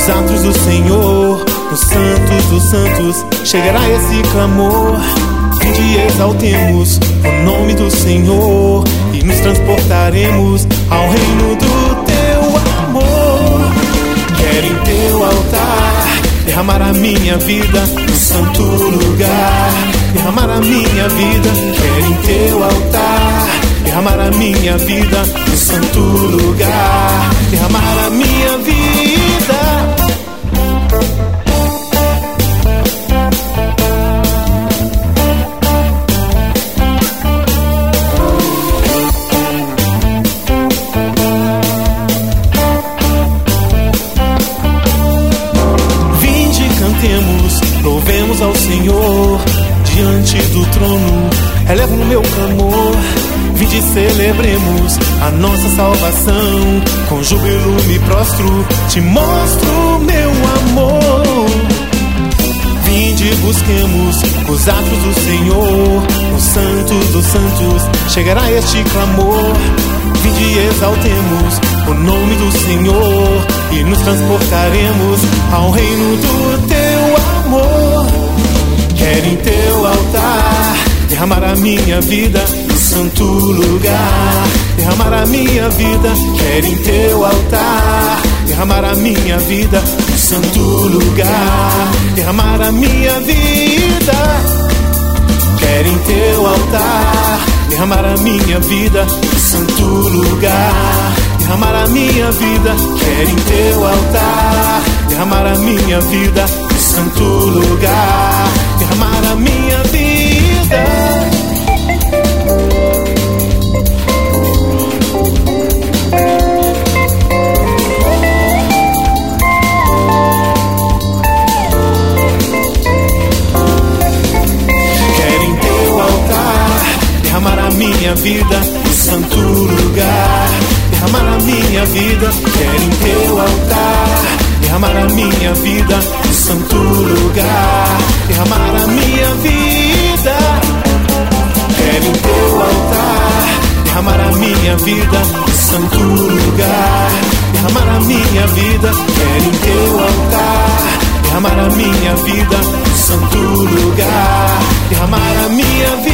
atos do Senhor, no Santos dos Santos chegará esse clamor. Vinde e exaltemos o nome do Senhor e nos transportaremos ao reino do teu amor. Quero em teu altar derramar a minha vida no santo lugar. Derramar a minha vida, quero em teu altar derramar a minha vida no santo lugar. Derramar a minha vida. Louvemos ao Senhor diante do trono, eleva o meu clamor. Vinde e celebremos a nossa salvação, com júbilo me prostro, te mostro meu amor. Vinde e busquemos os atos do Senhor, no Santos dos Santos chegará este clamor. Vinde e exaltemos o nome do Senhor e nos transportaremos ao reino do teu amor. Quero em teu altar derramar a minha vida no santo lugar. Derramar a minha vida, quero em teu altar derramar a minha vida no santo lugar. Derramar a minha vida, quero em teu altar derramar a minha vida no santo lugar. Derramar a minha vida, quero em teu altar derramar a minha vida no santo lugar. Derramar a minha vida. Quero em teu altar derramar a minha vida no santo lugar. Derramar a minha vida, quero em teu altar derramar a minha vida no santo lugar. Derramar a minha vida, quero em teu altar derramar a minha vida no santo lugar. Derramar a minha vida, quero em teu altar derramar a minha vida no santo lugar. Derramar a minha vida.